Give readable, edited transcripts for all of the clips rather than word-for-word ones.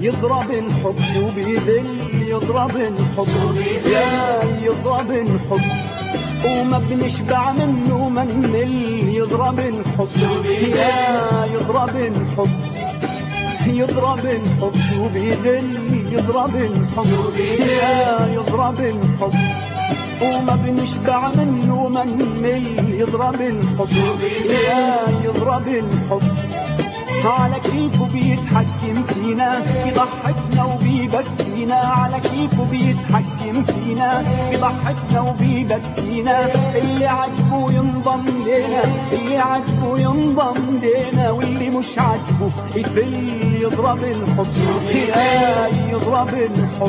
يضرب الحب شو بيذل، يضرب الحب يا يضرب الحب وما بنشبع منه ما نمل، يضرب الحب يا يضرب الحب، يضرب الحب شو بيذل، يضرب الحب يا يضرب الحب وما بنشبع منه ما نمل، يضرب الحب يا يضرب الحب على كيفه بيتحكم فينا، بيضحكنا وبيبكينا، على كيفه بيتحكم فينا، بيضحكنا وبيبكينا، اللي عجبه ينضم لنا، اللي عجبه ينضم لنا، واللي مش عجبه يفل، يضرب الحب يا يضرب الحب.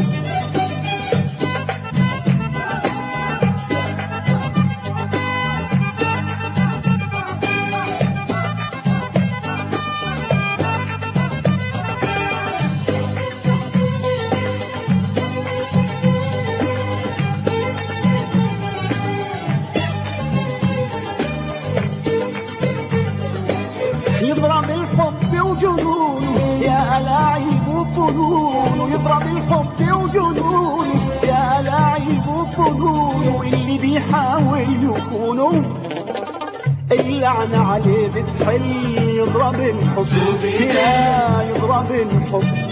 يضرب الحب وجنونه يا ألاعيب وفنونه، يضرب الحب وجنونه يا ألاعيب وفنونه، اللي بيحاول يخونه اللعنة عليه بتحل، يضرب الحب يا يضرب الحب.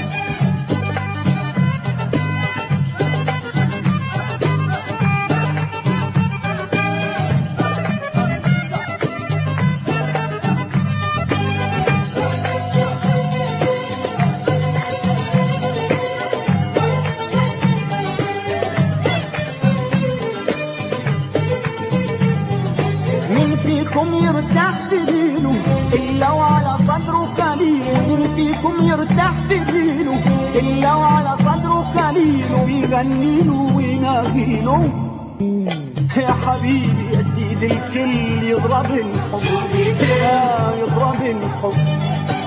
فيكم يرتاح في دينه إلا وعلى صدره خليل، من فيكم يرتاح في دينه إلا وعلى صدره خليل، ويغنيله ويناغيله يا حبيبي يا سيد الكل، يضرب الحب يا يضرب الحب.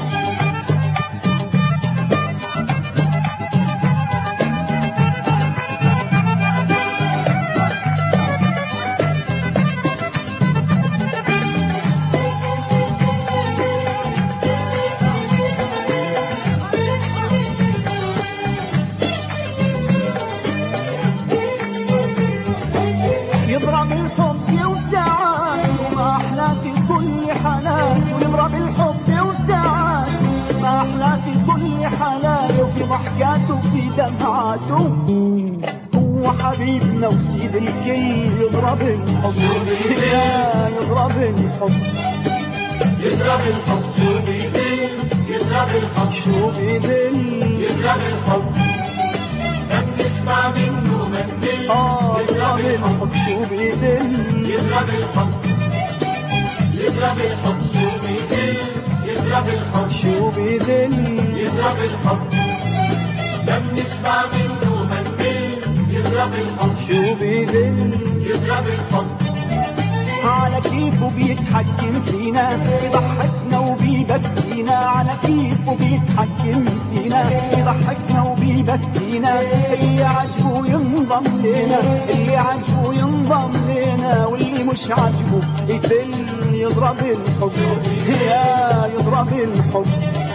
يضرب الحب وساعات وما أحلى في كل حالات، يضرب الحب وساعات ما أحلى في كل حالات، وفي ضحكاته وفي دمعاته هو حبيبنا وسيد الكل، يضرب الحب يا يضرب الحب. يضرب الحب شو بيذل، يضرب الحب شو بيذل، يضرب الحب ما بنسمع منه ما نمل، يضرب الحب شو بيذل، يضرب الحب يضرب الحب شو بيذل، يضرب الحب شو بيذل، يضرب الحب ما بنسمع منه ما نمل، يضرب الحب شو بيذل، يضرب الحب على كيفه بيتحكم فينا، بيضحكنا وبيبكينا، على كيفه بيتحكم فينا، بيضحكنا وبيبكينا، اللي عجبه ينضم لنا، اللي عجبه ينضم لنا، واللي مش عجبه يفل، يضرب الحب يا يضرب الحب.